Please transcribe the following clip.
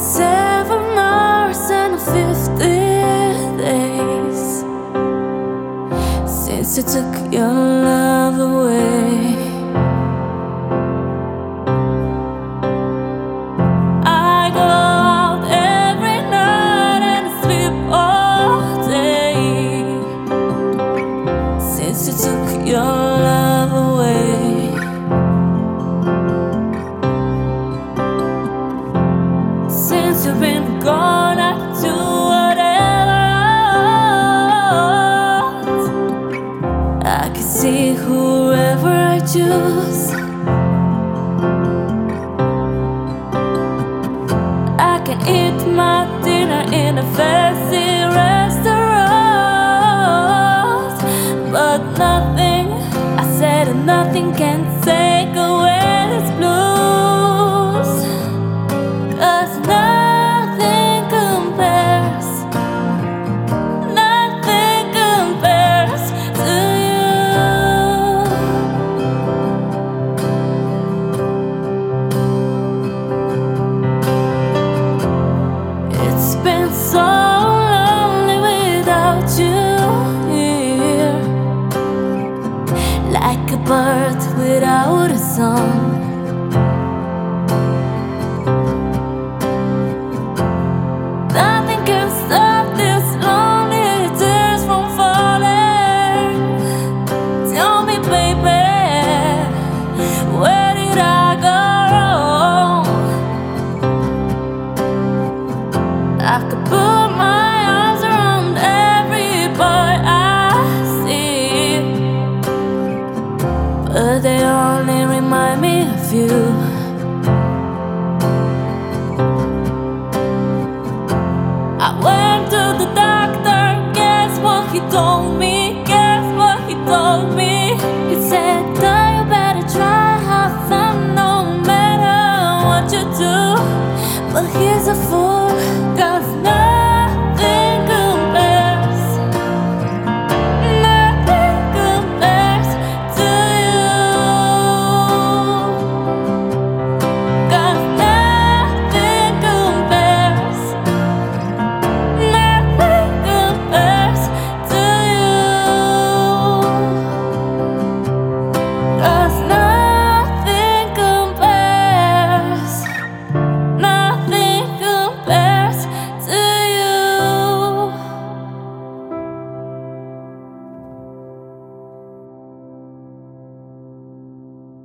7 hours and 50 days since you took your love away. I go out every night and sleep all day since you took your love away. Since you've been gone, I do whatever I want. I can see whoever I choose. I can eat my dinner in a fancy restaurant, but nothing, I said nothing can take away this blues. 'Cause nothing compares to you. It's been so lonely without you here, like a bird without a song. Nothing can stop this lonely tears from falling. Tell me, baby, where did I go wrong? I could put my arms around every boy I see, but they only remind me of you. I went to the doctor, guess what he told me? Guess what he told me? He said, girl, you better try hard, son, no matter what you do. But he's a fool.